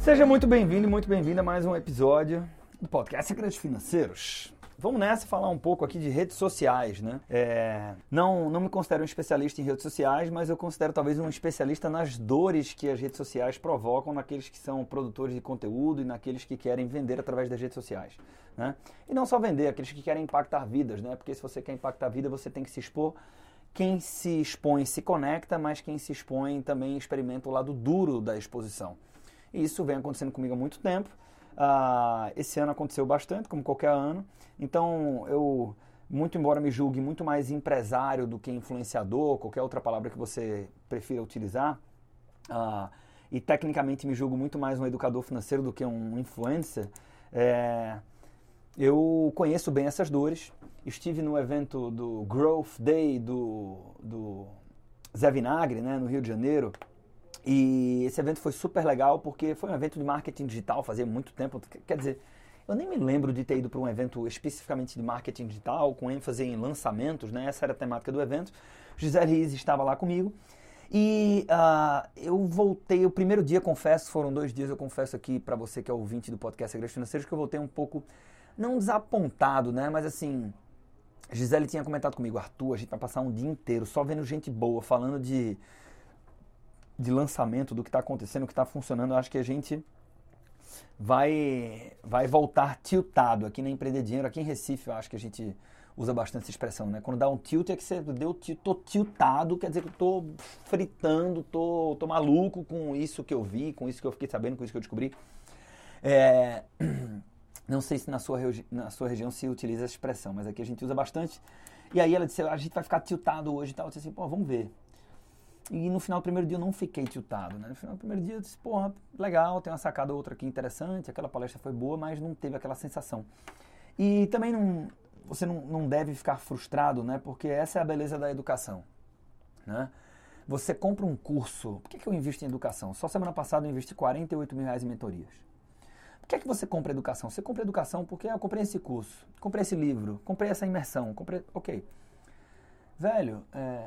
Seja muito bem-vindo e muito bem-vinda a mais um episódio do podcast Segredos Financeiros. Vamos nessa falar um pouco aqui de redes sociais, né? Não me considero um especialista em redes sociais, mas eu considero talvez um especialista nas dores que as redes sociais provocam naqueles que são produtores de conteúdo e naqueles que querem vender através das redes sociais, né? E não só vender, aqueles que querem impactar vidas, né? Porque se você quer impactar a vida, você tem que se expor. Quem se expõe se conecta, mas quem se expõe também experimenta o lado duro da exposição. E isso vem acontecendo comigo há muito tempo. Esse ano aconteceu bastante, como qualquer ano. Então, eu, muito embora me julgue muito mais empresário do que influenciador, qualquer outra palavra que você prefira utilizar, e tecnicamente me julgo muito mais um educador financeiro do que um influencer, eu conheço bem essas dores. Estive no evento do Growth Day do Zé Vinagre, né, no Rio de Janeiro. E esse evento foi super legal porque foi um evento de marketing digital, fazia muito tempo. Quer dizer, eu nem me lembro de ter ido para um evento especificamente de marketing digital, com ênfase em lançamentos, né? Essa era a temática do evento. Gisele Riz estava lá comigo. E eu voltei, o primeiro dia, confesso, foram 2 dias, eu confesso aqui para você que é ouvinte do podcast Segredos Financeiros, que eu voltei um pouco, não desapontado, né? Mas assim, Gisele tinha comentado comigo, Arthur, a gente vai passar um dia inteiro só vendo gente boa, falando de lançamento, do que está acontecendo, o que está funcionando. Eu acho que a gente vai voltar tiltado. Aqui na Empreender Dinheiro, aqui em Recife, eu acho que a gente usa bastante essa expressão, né? Quando dá um tilt, é que você tô tiltado, quer dizer que eu tô fritando, tô maluco com isso que eu vi, com isso que eu fiquei sabendo, com isso que eu descobri. Não sei se na sua região se utiliza essa expressão, mas aqui a gente usa bastante. E aí ela disse, a gente vai ficar tiltado hoje e tal. Eu disse assim, pô, vamos ver. E no final do primeiro dia eu não fiquei tiltado, né? No final do primeiro dia eu disse, porra, legal, tem uma sacada ou outra aqui interessante, aquela palestra foi boa, mas não teve aquela sensação. E também você não deve ficar frustrado, né? Porque essa é a beleza da educação, né? Você compra um curso, por que eu invisto em educação? Só semana passada eu investi R$48 mil em mentorias. Por que você compra educação? Você compra educação porque eu comprei esse curso, comprei esse livro, comprei essa imersão, ok. Velho,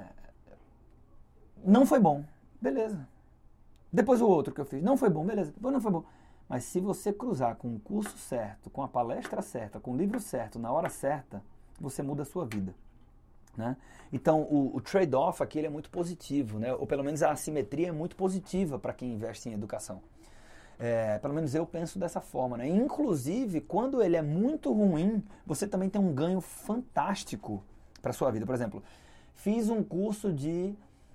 não foi bom, beleza. Depois o outro que eu fiz, não foi bom, beleza. Depois não foi bom. Mas se você cruzar com o curso certo, com a palestra certa, com o livro certo, na hora certa, você muda a sua vida, né? Então, o trade-off aqui ele é muito positivo, né? Ou pelo menos a assimetria é muito positiva para quem investe em educação. Pelo menos eu penso dessa forma, né? Inclusive, quando ele é muito ruim, você também tem um ganho fantástico para a sua vida. Por exemplo, fiz um curso de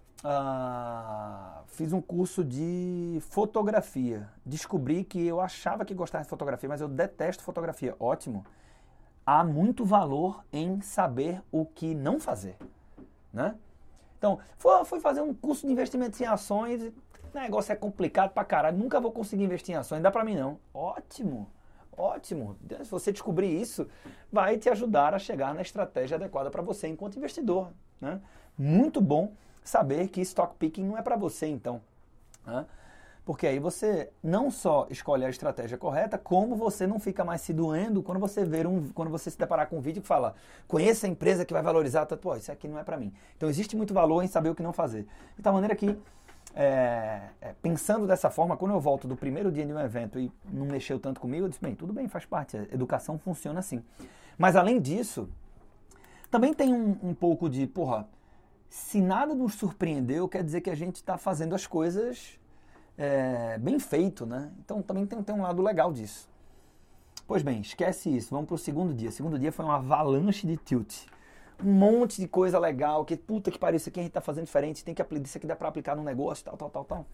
fotografia. Descobri que eu achava que gostava de fotografia, mas eu detesto fotografia. Ótimo. Há muito valor em saber o que não fazer, né? Então, fui fazer um curso de investimento em ações. O negócio é complicado pra caralho. Nunca vou conseguir investir em ações. Não dá pra mim, não. Ótimo. Ótimo. Se você descobrir isso, vai te ajudar a chegar na estratégia adequada para você enquanto investidor, né? Muito bom saber que stock picking não é para você, então, né? Porque aí você não só escolhe a estratégia correta, como você não fica mais se doendo quando você se deparar com um vídeo que fala, conheça a empresa que vai valorizar, pô, isso aqui não é para mim. Então existe muito valor em saber o que não fazer. De tal maneira que, pensando dessa forma, quando eu volto do primeiro dia de um evento e não mexeu tanto comigo, eu disse, bem, tudo bem, faz parte, a educação funciona assim. Mas além disso, também tem um pouco de, porra, se nada nos surpreendeu, quer dizer que a gente está fazendo as coisas bem feito, né? Então também tem um lado legal disso. Pois bem, esquece isso, vamos para o segundo dia. O segundo dia foi uma avalanche de tilt. Um monte de coisa legal, que puta que pariu, isso aqui a gente está fazendo diferente, isso aqui dá para aplicar no negócio, tal.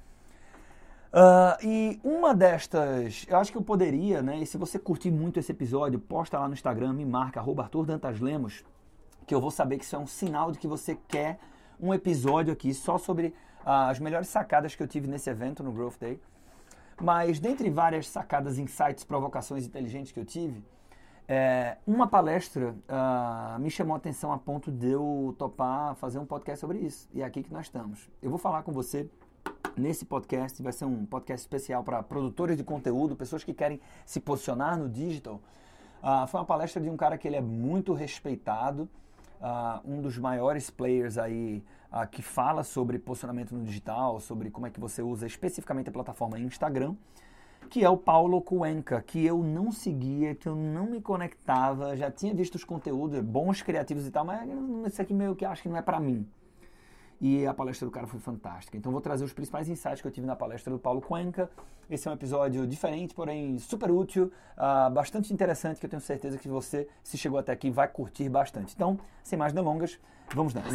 E uma destas, eu acho que eu poderia, né? E se você curtir muito esse episódio, posta lá no Instagram, me marca, @ArthurDantasLemos, que eu vou saber que isso é um sinal de que você quer um episódio aqui só sobre as melhores sacadas que eu tive nesse evento no Growth Day. Mas dentre várias sacadas, insights, provocações inteligentes que eu tive, uma palestra me chamou a atenção a ponto de eu topar fazer um podcast sobre isso. E é aqui que nós estamos. Eu vou falar com você nesse podcast, vai ser um podcast especial para produtores de conteúdo, pessoas que querem se posicionar no digital. Foi uma palestra de um cara que ele é muito respeitado, um dos maiores players aí que fala sobre posicionamento no digital, sobre como é que você usa especificamente a plataforma Instagram. que é o Paulo Cuenca, que eu não seguia, que eu não me conectava, já tinha visto os conteúdos, bons, criativos e tal, mas esse aqui meio que acho que não é pra mim. E a palestra do cara foi fantástica. Então vou trazer os principais insights que eu tive na palestra do Paulo Cuenca. Esse é um episódio diferente, porém super útil, bastante interessante, que eu tenho certeza que você, se chegou até aqui, vai curtir bastante. Então, sem mais delongas, vamos nessa.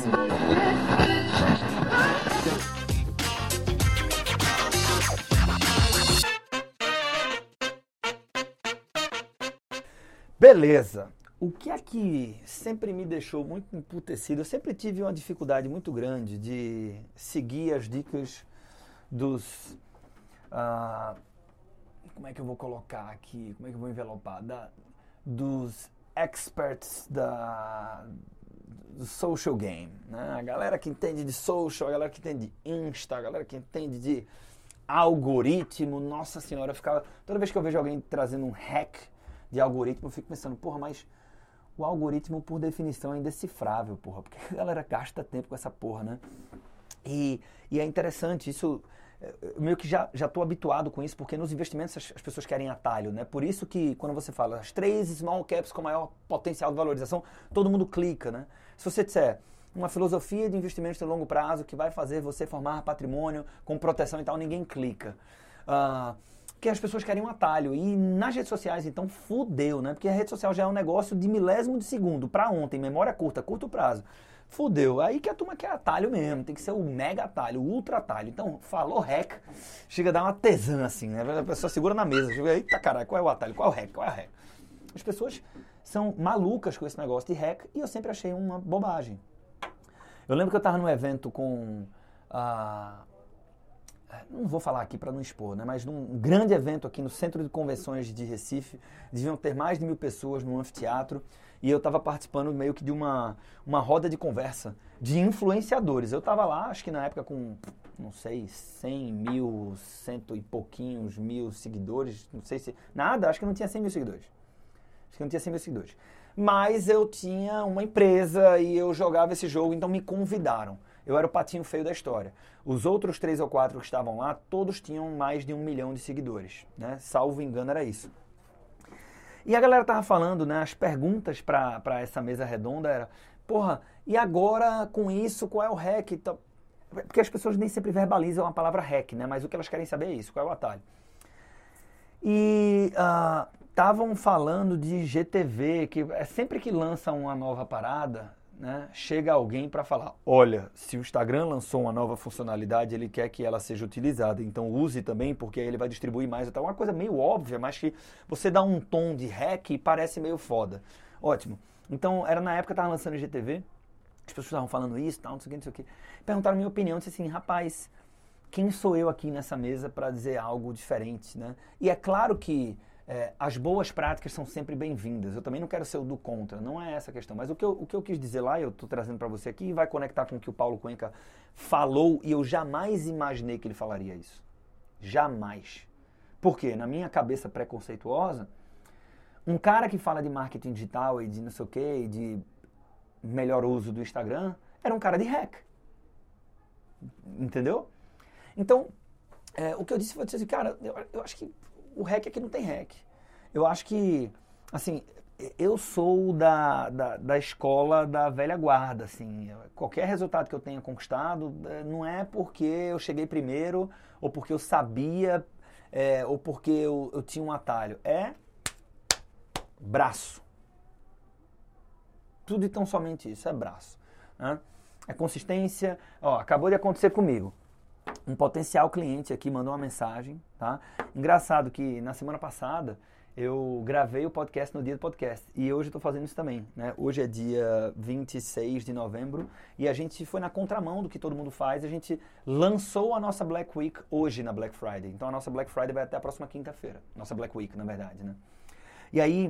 Beleza. O que é que sempre me deixou muito emputecido? Eu sempre tive uma dificuldade muito grande de seguir as dicas dos... como é que eu vou colocar aqui? Como é que eu vou envelopar? Dos experts do social game, né? A galera que entende de social, a galera que entende de Insta, a galera que entende de algoritmo. Nossa senhora, eu ficava... Toda vez que eu vejo alguém trazendo um hack de algoritmo, eu fico pensando, porra, mas o algoritmo, por definição, é indecifrável, porra. Porque a galera gasta tempo com essa porra, né? E é interessante, isso... Eu meio que já estou habituado com isso, porque nos investimentos as pessoas querem atalho, né? Por isso que, quando você fala as 3 small caps com maior potencial de valorização, todo mundo clica, né? Se você disser uma filosofia de investimento de longo prazo que vai fazer você formar patrimônio com proteção e tal, ninguém clica. Porque as pessoas querem um atalho. E nas redes sociais, então, fudeu, né? Porque a rede social já é um negócio de milésimo de segundo, para ontem, memória curta, curto prazo. Fudeu. Aí que a turma quer atalho mesmo, tem que ser o mega atalho, o ultra atalho. Então, falou hack, chega a dar uma tesã assim, né? A pessoa segura na mesa, chega, eita caralho, qual é o atalho, qual é o hack, qual é o hack? As pessoas são malucas com esse negócio de hack e eu sempre achei uma bobagem. Eu lembro que eu estava num evento com... não vou falar aqui para não expor, né? Mas num grande evento aqui no Centro de Convenções de Recife, deviam ter mais de 1000 pessoas no anfiteatro, e eu estava participando meio que de uma roda de conversa de influenciadores. Eu estava lá, acho que na época com, não sei, 100 mil, cento e pouquinhos mil seguidores, não sei se... Nada, acho que não tinha 100 mil seguidores. Acho que não tinha 100 mil seguidores. Mas eu tinha uma empresa e eu jogava esse jogo, então me convidaram. Eu era o patinho feio da história. Os outros 3 ou 4 que estavam lá, todos tinham mais de 1 milhão de seguidores, né? Salvo engano, era isso. E a galera tava falando, né? As perguntas para essa mesa redonda era, porra, e agora com isso, qual é o hack? Porque as pessoas nem sempre verbalizam a palavra hack, né? Mas o que elas querem saber é isso, qual é o atalho? E estavam falando de GTV, que é sempre que lança uma nova parada, né, chega alguém para falar, olha, se o Instagram lançou uma nova funcionalidade, ele quer que ela seja utilizada, então use também, porque aí ele vai distribuir mais. Uma coisa meio óbvia, mas que você dá um tom de hack e parece meio foda. Ótimo. Então, era na época que eu estava lançando o IGTV, as pessoas estavam falando isso, tal, não sei o que, não sei o que. Perguntaram a minha opinião, disse assim, rapaz, quem sou eu aqui nessa mesa para dizer algo diferente, né? E é claro que as boas práticas são sempre bem-vindas. Eu também não quero ser o do contra, não é essa a questão. Mas o que eu quis dizer lá, eu estou trazendo para você aqui, e vai conectar com o que o Paulo Cuenca falou, e eu jamais imaginei que ele falaria isso. Jamais. Por quê? Na minha cabeça preconceituosa, um cara que fala de marketing digital e de não sei o quê, e de melhor uso do Instagram, era um cara de hack. Entendeu? Então, o que eu disse foi assim, cara, eu acho que o hack aqui não tem hack. Eu acho que, assim, eu sou da escola da velha guarda, assim. Qualquer resultado que eu tenha conquistado não é porque eu cheguei primeiro, ou porque eu sabia, ou porque eu tinha um atalho. É braço. Tudo e tão somente isso, é braço. Né? É consistência. Ó, acabou de acontecer comigo. Um potencial cliente aqui mandou uma mensagem, tá? Engraçado que na semana passada eu gravei o podcast no dia do podcast e hoje eu estou fazendo isso também, né? Hoje é dia 26 de novembro e a gente foi na contramão do que todo mundo faz, a gente lançou a nossa Black Week hoje na Black Friday. Então a nossa Black Friday vai até a próxima quinta-feira, nossa Black Week, na verdade, né? E aí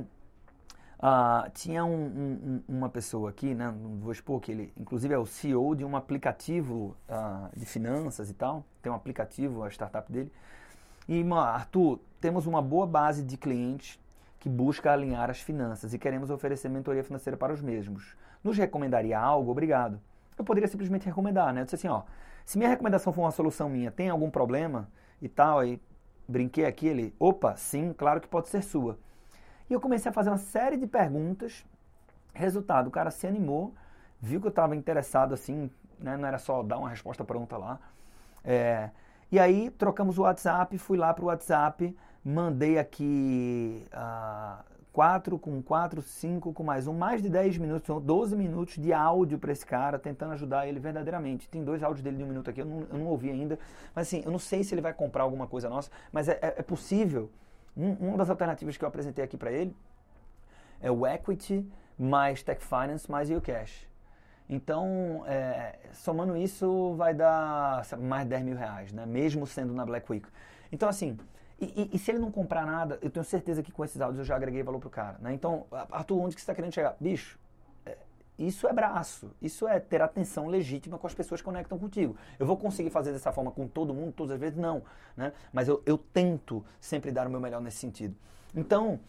tinha uma pessoa aqui, né, não vou expor, que ele inclusive é o CEO de um aplicativo de finanças e tal, tem um aplicativo, a startup dele, e Arthur, temos uma boa base de clientes que busca alinhar as finanças e queremos oferecer mentoria financeira para os mesmos. Nos recomendaria algo? Obrigado. Eu poderia simplesmente recomendar, né, eu disse assim, ó, se minha recomendação for uma solução minha, tem algum problema e tal, aí brinquei aqui, ele, opa, sim, claro que pode ser sua. E eu comecei a fazer uma série de perguntas. Resultado, o cara se animou, viu que eu estava interessado assim, né? Não era só dar uma resposta pronta lá. E aí trocamos o WhatsApp, fui lá para o WhatsApp, mandei aqui 4 com 4, 5 com mais um, mais de 10 minutos, são 12 minutos de áudio para esse cara, tentando ajudar ele verdadeiramente. Tem 2 áudios dele de 1 minuto aqui, eu não ouvi ainda, mas assim, eu não sei se ele vai comprar alguma coisa nossa, mas é possível. Uma das alternativas que eu apresentei aqui para ele é o Equity mais Tech Finance mais Ucash. Então, somando isso, vai dar mais de 10 mil reais, né? Mesmo sendo na Black Week. Então, assim, e se ele não comprar nada, eu tenho certeza que com esses áudios eu já agreguei valor pro cara, né? Então, Arthur, onde que você está querendo chegar? Bicho, isso é braço, isso é ter atenção legítima com as pessoas que conectam contigo. Eu vou conseguir fazer dessa forma com todo mundo, todas as vezes? Não, né? Mas eu tento sempre dar o meu melhor nesse sentido. Então,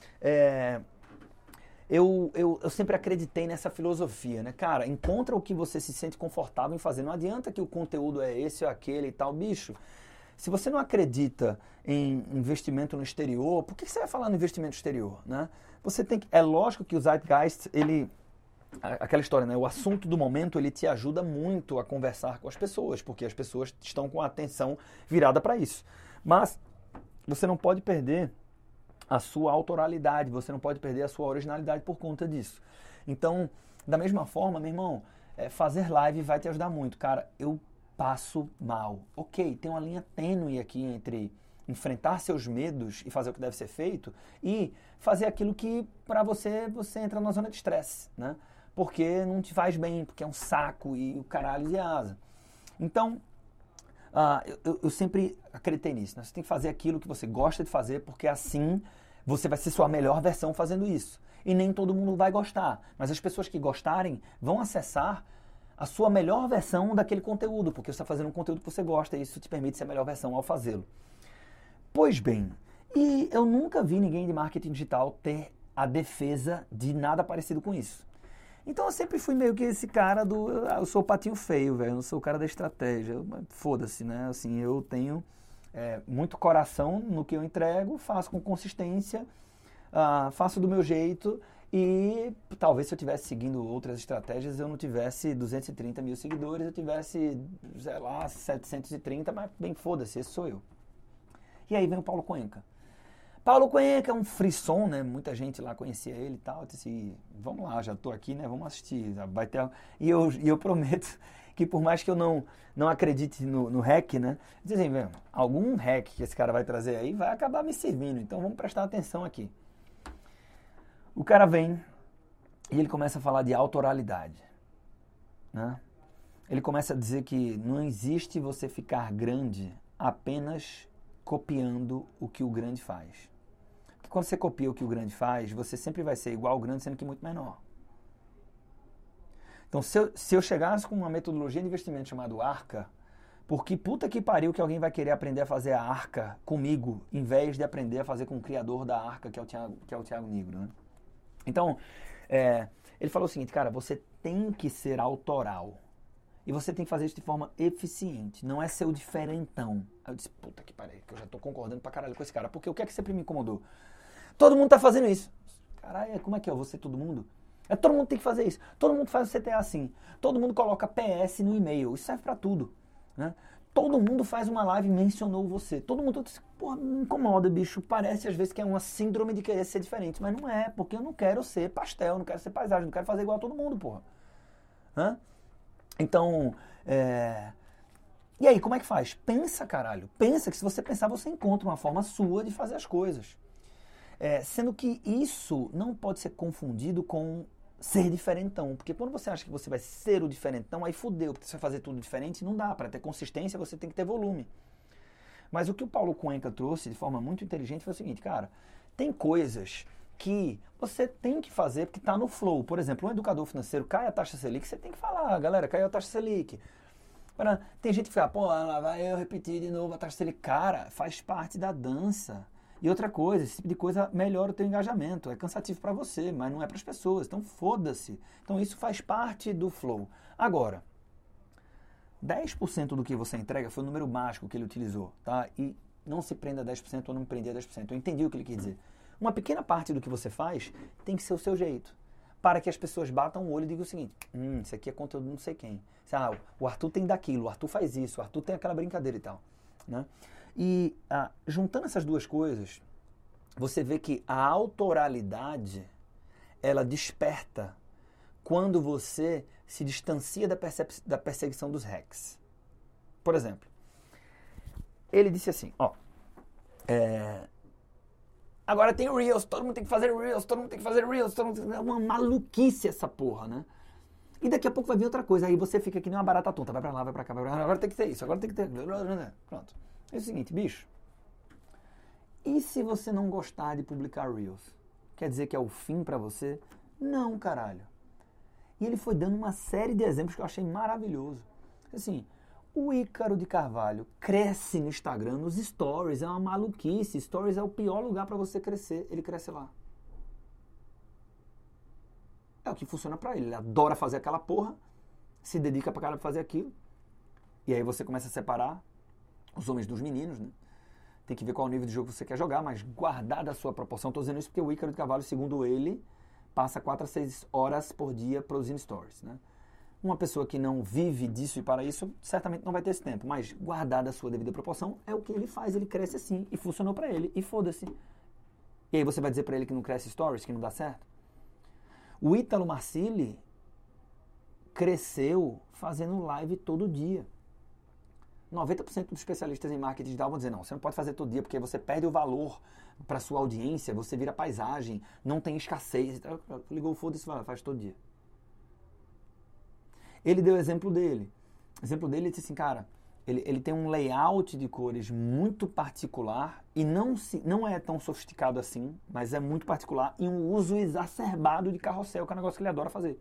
eu sempre acreditei nessa filosofia, né? Cara, encontra o que você se sente confortável em fazer. Não adianta que o conteúdo é esse ou aquele e tal. Bicho, se você não acredita em investimento no exterior, por que você vai falar no investimento exterior, né? Você tem que... É lógico que o Zeitgeist, aquela história, né? O assunto do momento, ele te ajuda muito a conversar com as pessoas, porque as pessoas estão com a atenção virada para isso. Mas você não pode perder a sua autoralidade, você não pode perder a sua originalidade por conta disso. Então, da mesma forma, meu irmão, fazer live vai te ajudar muito. Cara, eu passo mal. Ok, tem uma linha tênue aqui entre enfrentar seus medos e fazer o que deve ser feito e fazer aquilo que, para você entra na zona de estresse, né? Porque não te faz bem, porque é um saco e o caralho de asa. Então, eu sempre acreditei nisso, né? Você tem que fazer aquilo que você gosta de fazer, porque assim você vai ser sua melhor versão fazendo isso. E nem todo mundo vai gostar, mas as pessoas que gostarem vão acessar a sua melhor versão daquele conteúdo, porque você está fazendo um conteúdo que você gosta e isso te permite ser a melhor versão ao fazê-lo. Pois bem, e eu nunca vi ninguém de marketing digital ter a defesa de nada parecido com isso. Então eu sempre fui meio que esse cara eu sou o patinho feio, velho, eu não sou o cara da estratégia. Foda-se, né? Assim, eu tenho muito coração no que eu entrego, faço com consistência, faço do meu jeito e talvez se eu estivesse seguindo outras estratégias eu não tivesse 230 mil seguidores, eu tivesse, sei lá, 730, mas bem foda-se, esse sou eu. E aí vem o Paulo Cuenca. Paulo Cuenca é um frisson, né? Muita gente lá conhecia ele e tal. Eu disse, vamos lá, já estou aqui, né? Vamos assistir. Vai ter... E eu prometo que por mais que eu não acredite no hack, né? Dizem, assim, algum hack que esse cara vai trazer aí vai acabar me servindo. Então vamos prestar atenção aqui. O cara vem e ele começa a falar de autoralidade, né? Ele começa a dizer que não existe você ficar grande apenas copiando o que o grande faz. Porque quando você copia o que o grande faz, você sempre vai ser igual ao grande, sendo que muito menor. Então, se eu chegasse com uma metodologia de investimento chamada Arca, por que puta que pariu que alguém vai querer aprender a fazer a Arca comigo, em vez de aprender a fazer com o criador da Arca, que é o Thiago Nigro, né? Então, ele falou o seguinte, cara, você tem que ser autoral. E você tem que fazer isso de forma eficiente, não é ser o diferentão. Aí eu disse, puta que pariu, que eu já tô concordando pra caralho com esse cara. Porque o que é que sempre me incomodou? Todo mundo tá fazendo isso. Caralho, como é que eu vou ser todo mundo? Todo mundo tem que fazer isso. Todo mundo faz o CTA assim. Todo mundo coloca PS no e-mail. Isso serve pra tudo, né? Todo mundo faz uma live e mencionou você. Todo mundo diz, porra, me incomoda, bicho. Parece às vezes que é uma síndrome de querer ser diferente. Mas não é, porque eu não quero ser pastel, não quero ser paisagem, não quero fazer igual a todo mundo, porra. Hã? Então, e aí, como é que faz? Pensa, caralho. Pensa que se você pensar, você encontra uma forma sua de fazer as coisas. Sendo que isso não pode ser confundido com ser diferentão. Porque quando você acha que você vai ser o diferentão, aí fudeu, porque você vai fazer tudo diferente, não dá. Para ter consistência, você tem que ter volume. Mas o que o Paulo Cuenca trouxe de forma muito inteligente foi o seguinte, cara, tem coisas que você tem que fazer porque está no flow. Por exemplo, um educador financeiro cai a taxa Selic, você tem que falar, galera, caiu a taxa Selic. Agora, tem gente que fala, pô, lá vai eu repetir de novo a taxa Selic. Cara, faz parte da dança. E outra coisa, esse tipo de coisa melhora o teu engajamento. É cansativo para você, mas não é para as pessoas. Então, foda-se. Então, isso faz parte do flow. Agora, 10% do que você entrega foi o número mágico que ele utilizou, tá? E não se prenda a 10% ou não me prender a 10%. Eu entendi o que ele quis dizer. Uma pequena parte do que você faz tem que ser o seu jeito. Para que as pessoas batam o olho e digam o seguinte, isso aqui é conteúdo de não sei quem. O Arthur tem daquilo, o Arthur faz isso, o Arthur tem aquela brincadeira e tal. Né? E juntando essas duas coisas, você vê que a autoralidade, ela desperta quando você se distancia da perseguição dos hacks. Por exemplo, ele disse assim, agora tem Reels, todo mundo tem que fazer Reels, todo mundo tem que fazer Reels, é uma maluquice essa porra, né? E daqui a pouco vai vir outra coisa, aí você fica que nem uma barata tonta, vai pra lá, vai pra cá, vai pra lá, agora tem que ter isso, agora tem que ter... Pronto. É o seguinte, bicho, e se você não gostar de publicar Reels? Quer dizer que é o fim pra você? Não, caralho. E ele foi dando uma série de exemplos que eu achei maravilhoso. Assim, o Ícaro de Carvalho cresce no Instagram, nos stories, é uma maluquice. Stories é o pior lugar para você crescer, ele cresce lá. É o que funciona para ele, ele adora fazer aquela porra, se dedica pra cara fazer aquilo. E aí você começa a separar os homens dos meninos, né? Tem que ver qual nível de jogo você quer jogar, mas guardada a sua proporção. Estou dizendo isso porque o Ícaro de Carvalho, segundo ele, passa 4 a 6 horas por dia produzindo stories, né? Uma pessoa que não vive disso e para isso, certamente não vai ter esse tempo. Mas, guardada a sua devida proporção, é o que ele faz. Ele cresce assim. E funcionou para ele. E foda-se. E aí você vai dizer para ele que não cresce stories, que não dá certo? O Ítalo Marcilli cresceu fazendo live todo dia. 90% dos especialistas em marketing digital vão dizer, não, você não pode fazer todo dia, porque você perde o valor para sua audiência, você vira paisagem, não tem escassez. Ligou o foda-se, faz todo dia. Ele deu o exemplo dele. O exemplo dele, ele disse assim, cara, ele tem um layout de cores muito particular e não é tão sofisticado assim, mas é muito particular e um uso exacerbado de carrossel, que é um negócio que ele adora fazer.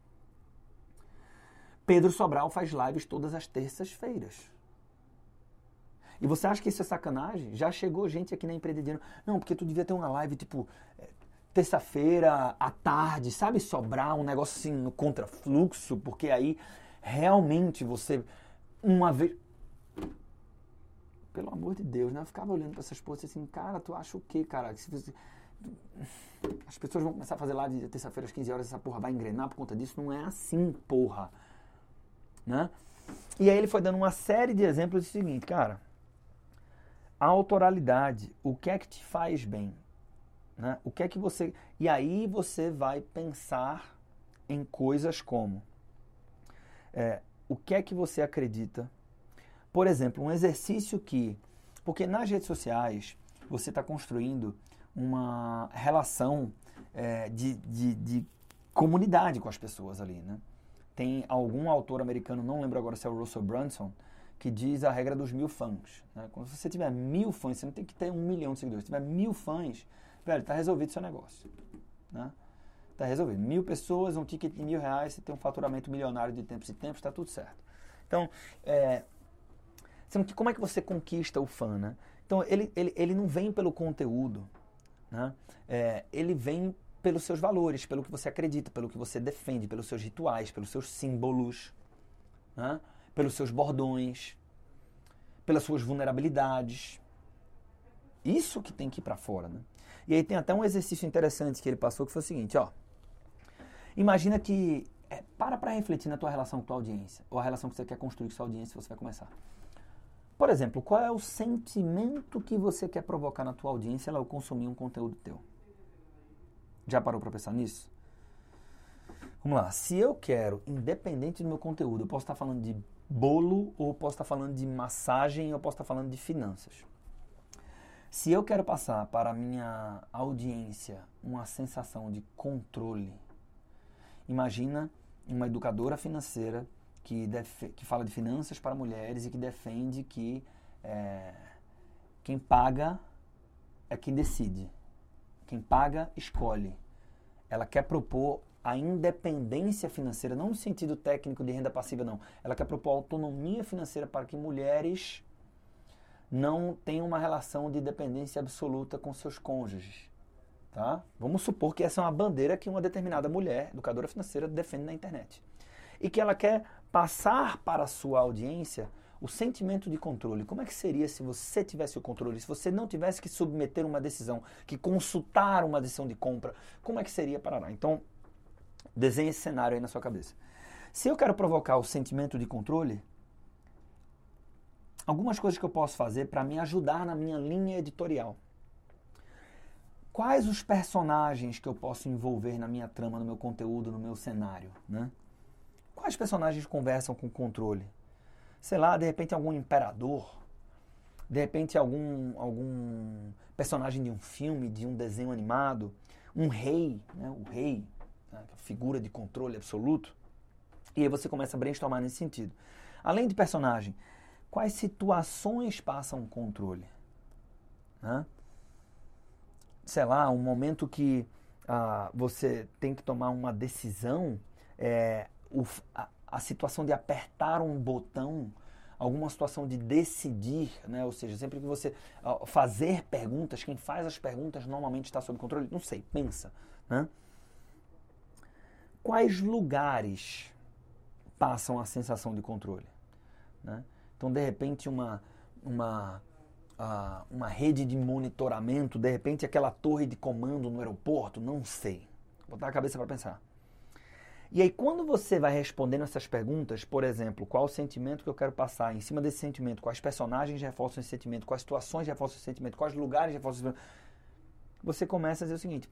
Pedro Sobral faz lives todas as terças-feiras. E você acha que isso é sacanagem? Já chegou gente aqui na Empreender dizendo, não, porque tu devia ter uma live tipo terça-feira à tarde, sabe, Sobrar, um negócio assim no contrafluxo, porque aí realmente você uma vez... Pelo amor de Deus, né? Eu ficava olhando para essas coisas assim, cara, tu acha o quê, cara? As pessoas vão começar a fazer live de terça-feira às 15 horas, essa porra vai engrenar por conta disso? Não é assim, porra. Né? E aí ele foi dando uma série de exemplos do seguinte, cara, a autoralidade, o que é que te faz bem? Né? O que é que você... E aí você vai pensar em coisas como o que é que você acredita? Por exemplo, um exercício que... Porque nas redes sociais você está construindo uma relação de comunidade com as pessoas ali, né? Tem algum autor americano, não lembro agora se é o Russell Brunson, que diz a regra dos 1000 fãs. Né? Quando você tiver 1000 fãs, você não tem que ter 1 milhão de seguidores. Se tiver 1000 fãs, velho, tá resolvido o seu negócio. Né? Tá resolvido. 1000 pessoas, um ticket de R$1.000, você tem um faturamento milionário de tempos e tempos, tá tudo certo. Então, como é que você conquista o fã, né? Então, ele não vem pelo conteúdo, né? Ele vem pelos seus valores, pelo que você acredita, pelo que você defende, pelos seus rituais, pelos seus símbolos, né? Pelos seus bordões, pelas suas vulnerabilidades. Isso que tem que ir para fora, né? E aí tem até um exercício interessante que ele passou, que foi o seguinte, ó. Imagina que... para refletir na tua relação com a tua audiência, ou a relação que você quer construir com a sua audiência, você vai começar. Por exemplo, qual é o sentimento que você quer provocar na tua audiência ao consumir um conteúdo teu? Já parou para pensar nisso? Vamos lá. Se eu quero, independente do meu conteúdo, eu posso estar falando de bolo, ou posso estar falando de massagem, ou posso estar falando de finanças. Se eu quero passar para a minha audiência uma sensação de controle, imagina uma educadora financeira que fala de finanças para mulheres e que defende que quem paga é quem decide. Quem paga, escolhe. Ela quer propor a independência financeira, não no sentido técnico de renda passiva, não. Ela quer propor autonomia financeira para que mulheres não tenham uma relação de dependência absoluta com seus cônjuges. Tá? Vamos supor que essa é uma bandeira que uma determinada mulher, educadora financeira, defende na internet. E que ela quer passar para a sua audiência o sentimento de controle. Como é que seria se você tivesse o controle? Se você não tivesse que submeter uma decisão, que consultar uma decisão de compra, como é que seria Parará? Então, desenhe esse cenário aí na sua cabeça. Se eu quero provocar o sentimento de controle, algumas coisas que eu posso fazer para me ajudar na minha linha editorial. Quais os personagens que eu posso envolver na minha trama, no meu conteúdo, no meu cenário, né? Quais personagens conversam com controle? Sei lá, de repente algum imperador, de repente algum personagem de um filme, de um desenho animado, um rei, né? O rei, né? A figura de controle absoluto. E aí você começa a brainstormar nesse sentido. Além de personagem, quais situações passam o controle? Né? Sei lá, um momento que você tem que tomar uma decisão, a situação de apertar um botão, alguma situação de decidir, né? Ou seja, sempre que você fazer perguntas, quem faz as perguntas normalmente está sob controle, não sei, pensa. Né? Quais lugares passam a sensação de controle? Né? Então, de repente, uma rede de monitoramento, de repente aquela torre de comando no aeroporto, não sei. Vou botar a cabeça para pensar. E aí, quando você vai respondendo essas perguntas, por exemplo, qual o sentimento que eu quero passar, em cima desse sentimento, quais personagens reforçam esse sentimento, quais situações reforçam esse sentimento, quais lugares reforçam esse sentimento, você começa a dizer o seguinte,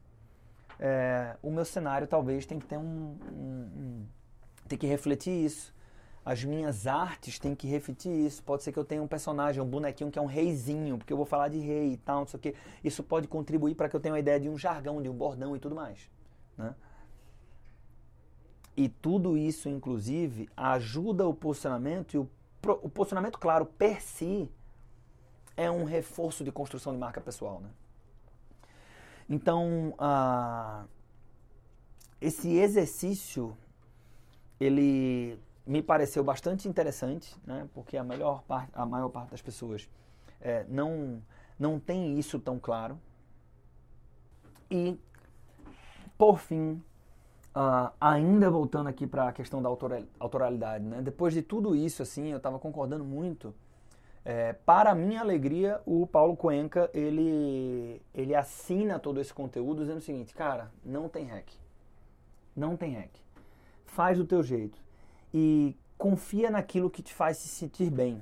o meu cenário talvez tem que ter tem que refletir isso. As minhas artes têm que refletir isso. Pode ser que eu tenha um personagem, um bonequinho que é um reizinho, porque eu vou falar de rei e tal, não sei o quê. Isso pode contribuir para que eu tenha uma ideia de um jargão, de um bordão e tudo mais. Né? E tudo isso, inclusive, ajuda o posicionamento, e o posicionamento, claro, per si, é um reforço de construção de marca pessoal. Né? Então, esse exercício, ele me pareceu bastante interessante, né? Porque a maior parte das pessoas não tem isso tão claro. E, por fim, ainda voltando aqui para a questão da autoralidade, né? Depois de tudo isso, assim, eu estava concordando muito. Para minha alegria, o Paulo Cuenca, ele assina todo esse conteúdo dizendo o seguinte, cara, não tem hack. Não tem hack. Faz do teu jeito. E confia naquilo que te faz se sentir bem.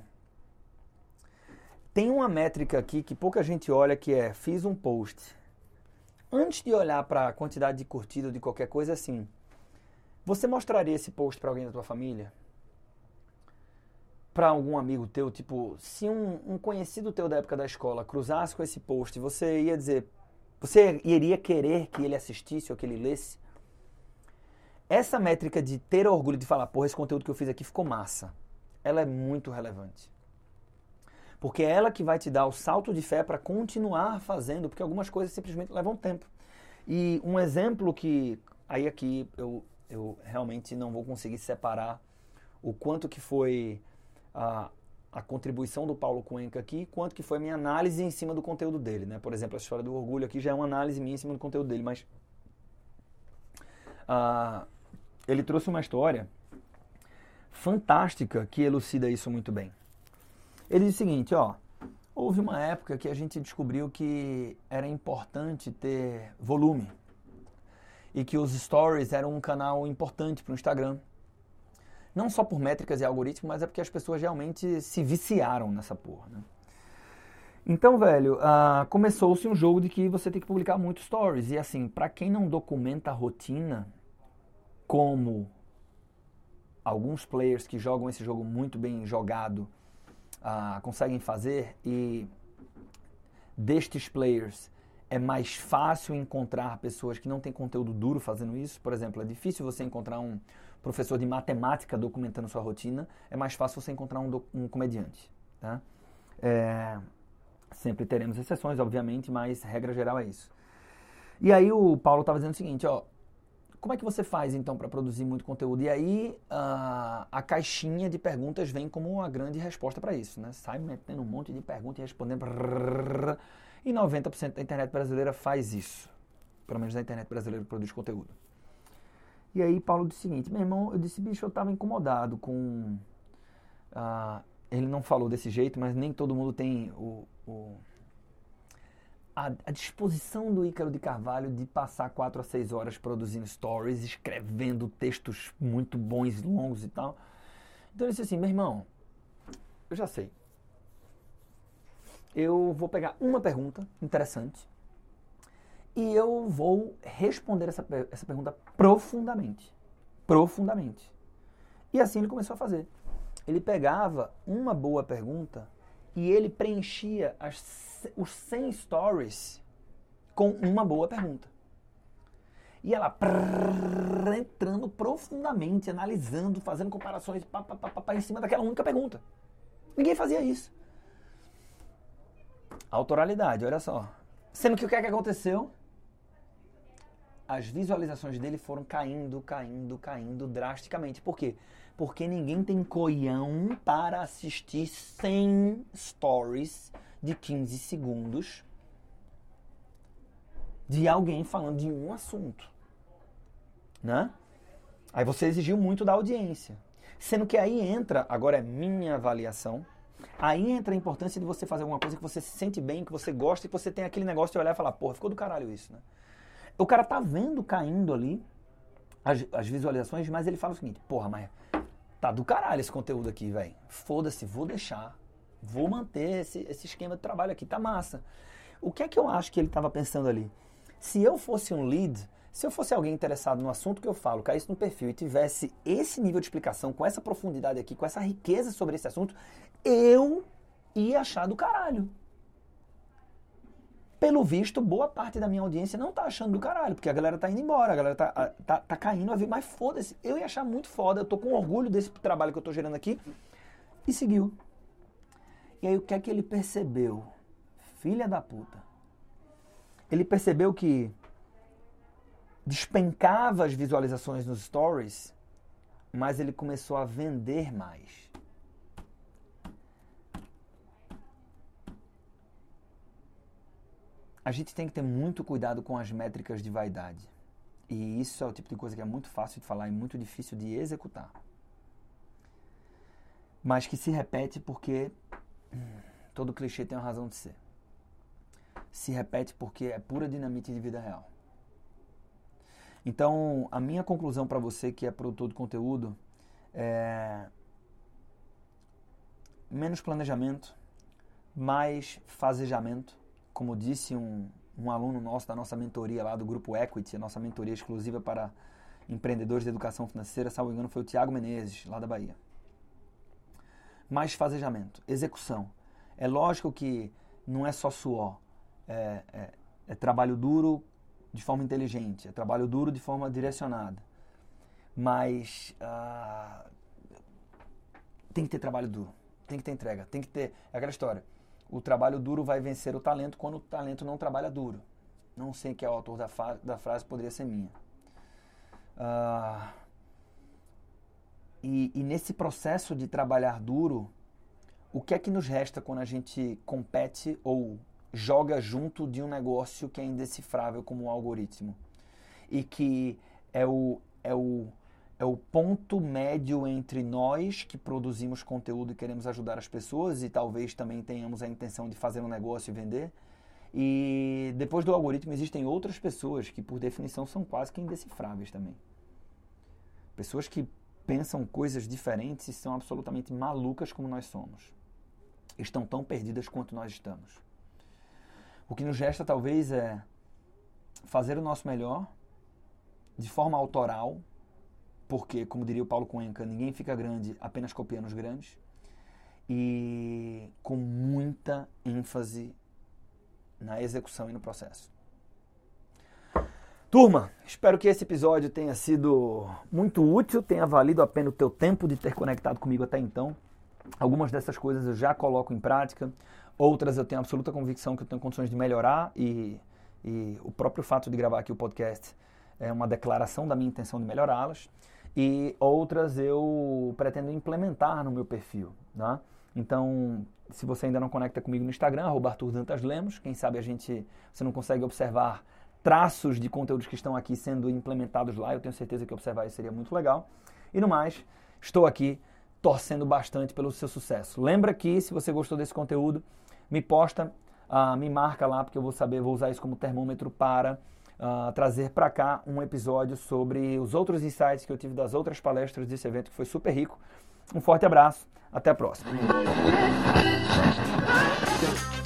Tem uma métrica aqui que pouca gente olha, que é, fiz um post. Antes de olhar para a quantidade de curtida ou de qualquer coisa assim, você mostraria esse post para alguém da tua família? Para algum amigo teu? Tipo, se um conhecido teu da época da escola cruzasse com esse post, você ia dizer, você iria querer que ele assistisse ou que ele lesse? Essa métrica de ter orgulho de falar, porra, esse conteúdo que eu fiz aqui ficou massa, ela é muito relevante. Porque é ela que vai te dar o salto de fé para continuar fazendo, porque algumas coisas simplesmente levam tempo. E um exemplo que, aí aqui eu realmente não vou conseguir separar o quanto que foi a contribuição do Paulo Cuenca aqui, quanto que foi a minha análise em cima do conteúdo dele. Né? Por exemplo, a história do orgulho aqui já é uma análise minha em cima do conteúdo dele, mas ele trouxe uma história fantástica que elucida isso muito bem. Ele diz o seguinte, houve uma época que a gente descobriu que era importante ter volume e que os stories eram um canal importante para o Instagram. Não só por métricas e algoritmos, mas é porque as pessoas realmente se viciaram nessa porra. Né? Então, velho, começou-se um jogo de que você tem que publicar muitos stories. E assim, para quem não documenta a rotina, como alguns players que jogam esse jogo muito bem jogado conseguem fazer, e destes players é mais fácil encontrar pessoas que não têm conteúdo duro fazendo isso. Por exemplo, é difícil você encontrar um professor de matemática documentando sua rotina, é mais fácil você encontrar um comediante. Tá? Sempre teremos exceções, obviamente, mas regra geral é isso. E aí o Paulo estava dizendo o seguinte, como é que você faz, então, para produzir muito conteúdo? E aí, a caixinha de perguntas vem como uma grande resposta para isso, né? Sai metendo um monte de perguntas e respondendo. E 90% da internet brasileira faz isso. Pelo menos da internet brasileira que produz conteúdo. E aí, Paulo disse o seguinte, meu irmão, eu disse, bicho, eu estava incomodado com ele não falou desse jeito, mas nem todo mundo tem a disposição do Ícaro de Carvalho de passar 4 a 6 horas produzindo stories, escrevendo textos muito bons, longos e tal. Então ele disse assim, meu irmão, eu já sei. Eu vou pegar uma pergunta interessante e eu vou responder essa pergunta profundamente. Profundamente. E assim ele começou a fazer. Ele pegava uma boa pergunta e ele preenchia os 100 stories com uma boa pergunta. E ela entrando profundamente, analisando, fazendo comparações em cima daquela única pergunta. Ninguém fazia isso. Autoralidade, olha só. Sendo que o que é que aconteceu? As visualizações dele foram caindo drasticamente. Por quê? Porque ninguém tem coião para assistir 100 stories de 15 segundos de alguém falando de um assunto. Né? Aí você exigiu muito da audiência. Sendo que aí entra, agora é minha avaliação, aí entra a importância de você fazer alguma coisa que você se sente bem, que você gosta e que você tem aquele negócio de olhar e falar, porra, ficou do caralho isso, né? O cara tá vendo caindo ali as visualizações, mas ele fala o seguinte, porra, mas tá do caralho esse conteúdo aqui, velho. Foda-se, vou deixar. Vou manter esse esquema de trabalho aqui, tá massa. O que é que eu acho que ele tava pensando ali? Se eu fosse um lead, se eu fosse alguém interessado no assunto que eu falo, caísse no perfil e tivesse esse nível de explicação, com essa profundidade aqui, com essa riqueza sobre esse assunto, eu ia achar do caralho. Pelo visto, boa parte da minha audiência não tá achando do caralho, porque a galera tá indo embora, a galera tá caindo a ver, mas foda-se, eu ia achar muito foda, eu tô com orgulho desse trabalho que eu tô gerando aqui, e seguiu. E aí o que é que ele percebeu? Filha da puta. Ele percebeu que despencava as visualizações nos stories, mas ele começou a vender mais. A gente tem que ter muito cuidado com as métricas de vaidade. E isso é o tipo de coisa que é muito fácil de falar e muito difícil de executar. Mas que se repete porque todo clichê tem uma razão de ser. Se repete porque é pura dinamite de vida real. Então, a minha conclusão para você que é produtor de conteúdo é menos planejamento, mais fazejamento. Como disse um aluno nosso da nossa mentoria lá do Grupo Equity, a nossa mentoria exclusiva para empreendedores de educação financeira, salvo engano, foi o Thiago Menezes, lá da Bahia. Mais fazejamento, execução. É lógico que não é só suor, é trabalho duro de forma inteligente, é trabalho duro de forma direcionada. Mas tem que ter trabalho duro, tem que ter entrega, tem que ter... É aquela história. O trabalho duro vai vencer o talento quando o talento não trabalha duro. Não sei quem é o autor da frase, poderia ser minha. E nesse processo de trabalhar duro, o que é que nos resta quando a gente compete ou joga junto de um negócio que é indecifrável como um algoritmo? E que é o ponto médio entre nós que produzimos conteúdo e queremos ajudar as pessoas e talvez também tenhamos a intenção de fazer um negócio e vender. E depois do algoritmo existem outras pessoas que, por definição, são quase que indecifráveis também. Pessoas que pensam coisas diferentes e são absolutamente malucas como nós somos. Estão tão perdidas quanto nós estamos. O que nos resta talvez é fazer o nosso melhor de forma autoral, porque, como diria o Paulo Cuenca, ninguém fica grande apenas copiando os grandes. E com muita ênfase na execução e no processo. Turma, espero que esse episódio tenha sido muito útil, tenha valido a pena o teu tempo de ter conectado comigo até então. Algumas dessas coisas eu já coloco em prática, outras eu tenho absoluta convicção que eu tenho condições de melhorar e o próprio fato de gravar aqui o podcast é uma declaração da minha intenção de melhorá-las. E outras eu pretendo implementar no meu perfil, né? Então, se você ainda não conecta comigo no Instagram, @ArthurDantasLemos, quem sabe você não consegue observar traços de conteúdos que estão aqui sendo implementados lá, eu tenho certeza que observar isso seria muito legal. E no mais, estou aqui torcendo bastante pelo seu sucesso. Lembra que se você gostou desse conteúdo, me posta, me marca lá, porque eu vou usar isso como termômetro para trazer para cá um episódio sobre os outros insights que eu tive das outras palestras desse evento, que foi super rico. Um forte abraço, até a próxima.